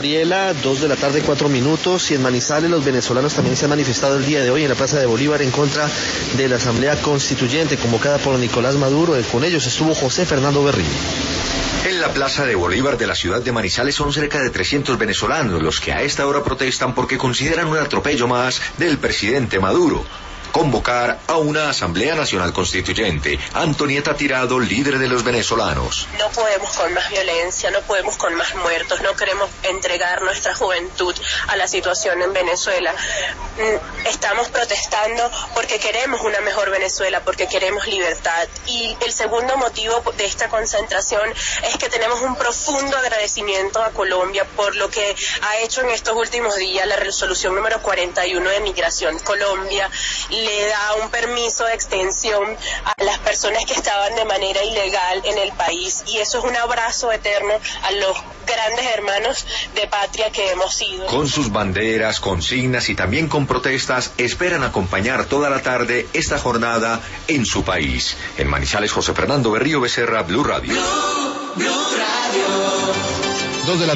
Gabriela, 2:04 p.m, y en Manizales los venezolanos también se han manifestado el día de hoy en la Plaza de Bolívar en contra de la Asamblea Constituyente convocada por Nicolás Maduro. Con ellos estuvo José Fernando Berrío. En la Plaza de Bolívar de la ciudad de Manizales son cerca de 300 venezolanos los que a esta hora protestan porque consideran un atropello más del presidente Maduro. Convocar a una Asamblea Nacional Constituyente. Antonieta Tirado, líder de los venezolanos. No podemos con más violencia, no podemos con más muertos, no queremos entregar nuestra juventud a la situación en Venezuela. Estamos protestando porque queremos una mejor Venezuela, porque queremos libertad. Y el segundo motivo de esta concentración es que tenemos un profundo agradecimiento a Colombia por lo que ha hecho en estos últimos días la resolución número 41 de migración. Colombia le da un permiso de extensión a las personas que estaban de manera ilegal en el país, y eso es un abrazo eterno a los grandes hermanos de patria que hemos sido. Con sus banderas, consignas y también con protestas, esperan acompañar toda la tarde esta jornada en su país. En Manizales, José Fernando Berrío Becerra, Blue Radio. Blue Radio.